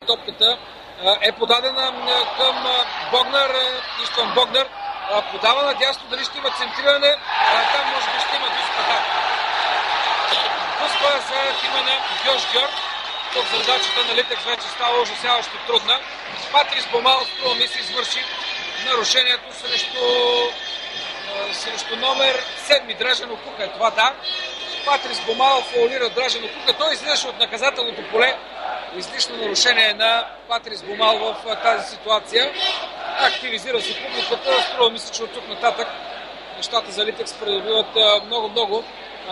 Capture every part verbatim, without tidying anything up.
топката е подадена към Богнар, Иштван Богнар. Подава надясно, дали ще има центриране, там може би ще има Дуспа. Да. Дуспа за тима на Гьош-Гьор. Тук задачата на Литекс вече става ужасяващо трудна. Патрис Бомал, струва ми се, извърши нарушението срещу, срещу номер седми Дражан Окука. Е това да. Патрис Бомал фаулира Дражан Окука. Той излизаше от наказателното поле. Излишно нарушение на Патрис Бомал в тази ситуация. Активизира се публиката. Струва ми се, че от тук нататък нещата за Литекс придобиват много-много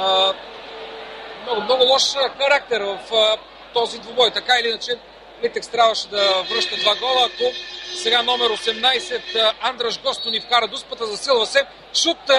много-много лош характер в този двубой. Така или иначе Литекс трябваше да връща два гола. Ако сега номер осемнайсет Андраш Госто ни вкара Дуспата, засилва се. Шут и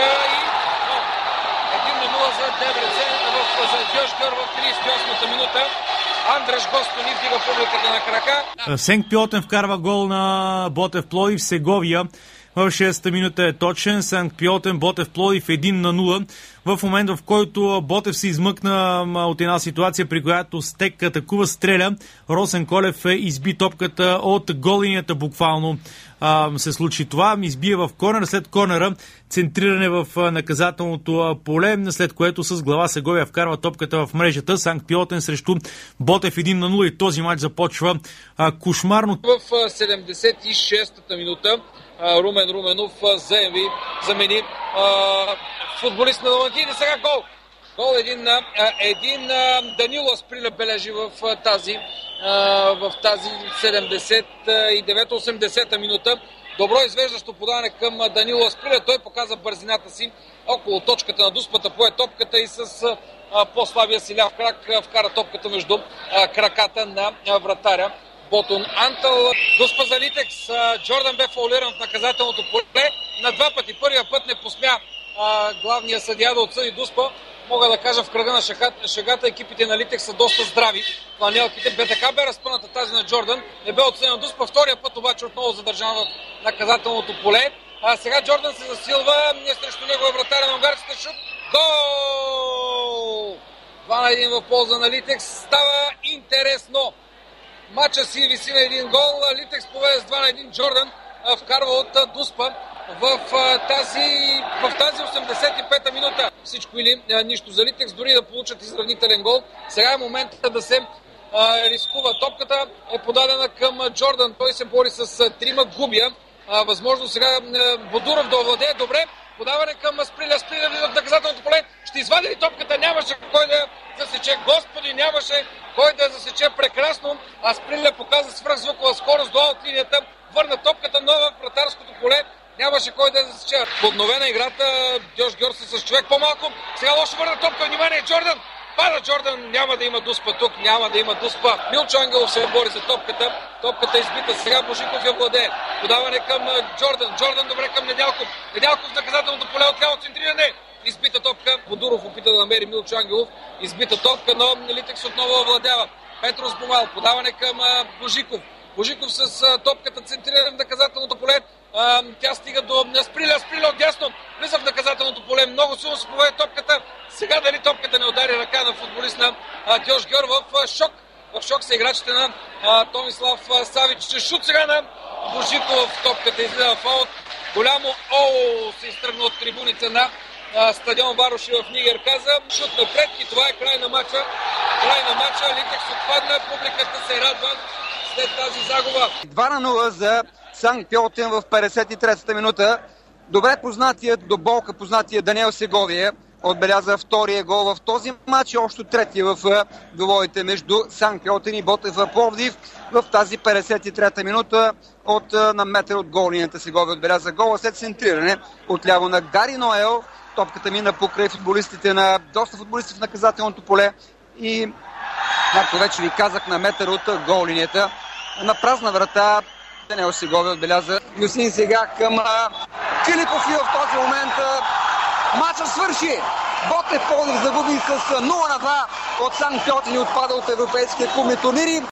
един на нула за Дебрецен за Гьош-Гьор в тридесет и осмата минута. Андраш Госто ни вдига публиката на крака. Сенк Пьотен вкарва гол на Ботев Пловдив. Сеговия в шестата минута е точен. Санкт Пьотен, Ботев Пловдив един на нула. В момент, в който Ботев се измъкна от една ситуация, при която Стек атакува, стреля, Росен Колев изби топката от голинията, буквално а, се случи това. Избие в корнер, след корнера центриране в наказателното поле, след което с глава Сеговия вкарва топката в мрежата. Санкт Пьотен срещу Ботев един на нула и този матч започва а, кошмарно. В седемдесет и шестата минута Румен Руменов заяви, замени а, футболист на Ломантини. Сега гол. Гол един на един на Данило Асприля бележи в тази, а, в тази седемдесет и девета осемдесета минута. Добро извеждащо подаване към Данило Асприля. Той показа бързината си около точката на Дуспата, пое топката и с а, по-слабия си ляв крак вкара топката между а, краката на а, вратаря Ботун Антал. Дуспа за Литекс. Джордан бе фаулиран в наказателното поле на два пъти. Първия път не посмя а, главния съдия да отсъди Дуспа. Мога да кажа, в кръга на шагата, шагата екипите на Литекс са доста здрави. Планелките бе така бе разпъната тази на Джордан. Не бе отсъден Дуспа. Втория път обаче отново задържан в наказателното поле. А сега Джордан се засилва. Не срещу него е вратаря на унгарците. Шут. Гол! два на един в полза на Литекс. Става интересно. Матча си виси на един гол. Литекс поведе с два на един. Джордан а, вкарва от а, Дуспа в, а, тази, в тази осемдесет и пета минута. Всичко или а, нищо за Литекс, дори да получат изравнителен гол. Сега е моментът да се а, рискува. Топката е подадена към а, Джордан. Той се бори с а, трима, губя. А, възможно сега а, Бодуров да овладее. Добре. Подаване към Асприля. Асприля влиза в наказателното поле. Ще извади ли топката? Нямаше кой да засече. Господи, нямаше кой да засече прекрасно. Асприля показа свръхзвукова скорост до аутлинията. Върна топката, но в вратарското поле нямаше кой да засече. Подновена играта. Гьош-Гьор с човек по-малко. Сега лошо върна топка. Внимание, Джордан! Пада Джордан. Няма да има Дуспа тук. Няма да има Дуспа. Милчо Ангелов се бори за топката. Топката е избита. Сега Божиков я владее. Подаване към Джордан. Джордан добре към Недялков. Недялков в наказателното поле от ляво центриране. Избита топка. Бодуров опита да намери Милчо Ангелов. Избита топка, но Литекс отново овладява. Петрос Бомал. Подаване към Божиков. Божиков с а, топката центриране в наказателното поле. А, тя стига до Асприля. Асприля от дясно. Влиза в наказателното поле. Много силно се поведе топката. Сега дали топката не удари ръка на футболист на Гьош-Гьор в а, шок. В шок са играчите на а, Томислав а, Савич. Шут сега на Божиков. Топката излиза в аут. Голямо оу се изтръгна от трибуните на а, стадион Вароши в Нигер. Каза шут напред и това е край на матча. Край на матча. Литекс отпадна. Публиката се радва след тази загуба. два на нула за Санкт Пьотен в петдесет и третата минута. Добре познатият до болка познатият Даниел Сеговия отбеляза втория гол в този матч и още третия в двубоите между Санкт Пьотен и Ботев Пловдив в тази петдесет и трета минута. От на метър от голинията Сеговия отбеляза гола след центриране отляво на Гари Ноел. Топката мина покрай футболистите на доста футболисти в наказателното поле и, както вече ви казах, на метър от голинията на празна врата Даниел Сеговия отбеляза. Юсин сега към а, Филипов и в този момент а, матчът свърши. Ботев Пловдив загуби с нула на два от Санкт Пьотен и отпада от европейския клубни турнири.